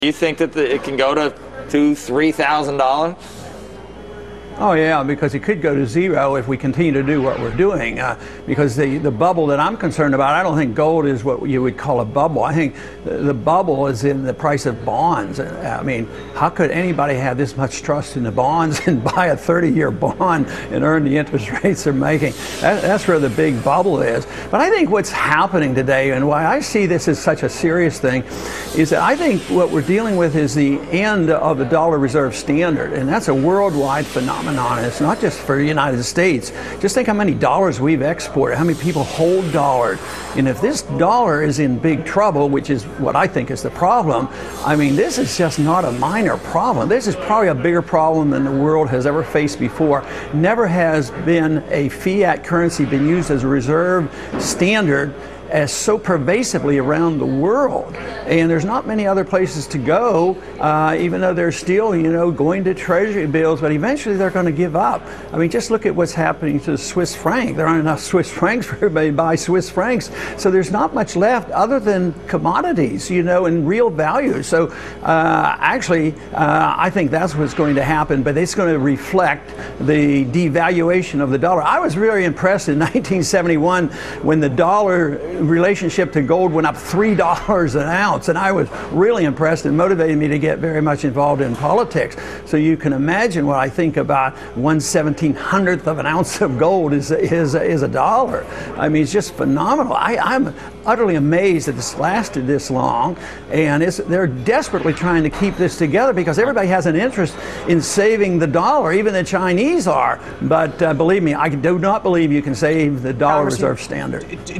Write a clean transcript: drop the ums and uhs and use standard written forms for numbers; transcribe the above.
Do you think that it can go to $2,000–$3,000? Oh yeah, because it could go to zero if we continue to do what we're doing. Because the bubble that I'm concerned about, I don't think gold is what you would call a bubble. I think the bubble is in the price of bonds. I mean, how could anybody have this much trust in the bonds and buy a 30-year bond and earn the interest rates they're making? That's where the big bubble is. But I think what's happening today, and why I see this as such a serious thing, is that I think what we're dealing with is the end of the dollar reserve standard, and that's a worldwide phenomenon. It's not just for the United States. Just think how many dollars we've exported, how many people hold dollars. And if this dollar is in big trouble, which is what I think is the problem, I mean, this is just not a minor problem. This is probably a bigger problem than the world has ever faced before. Never has been a fiat currency been used as a reserve standard as so pervasively around the world. And there's not many other places to go, even though they're still, going to treasury bills, but eventually they're going to give up. I mean, just look at what's happening to the Swiss franc. There aren't enough Swiss francs for everybody to buy Swiss francs. So there's not much left other than commodities, and real value. So actually, I think that's what's going to happen, but it's going to reflect the devaluation of the dollar. I was really impressed in 1971 when the dollar relationship to gold went up $3 an ounce, and I was really impressed and motivated me to get very much involved in politics. So you can imagine what I think about 1/1700th of an ounce of gold is a dollar. I mean, it's just phenomenal. I'm utterly amazed that this lasted this long, and they're desperately trying to keep this together because everybody has an interest in saving the dollar, even the Chinese are. But believe me, I do not believe you can save the dollar reserve standard.